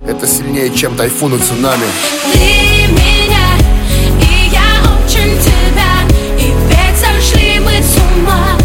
это сильнее, чем тайфун и цунами. Ты меня, и я очень тебя, и ведь сошли мы с ума.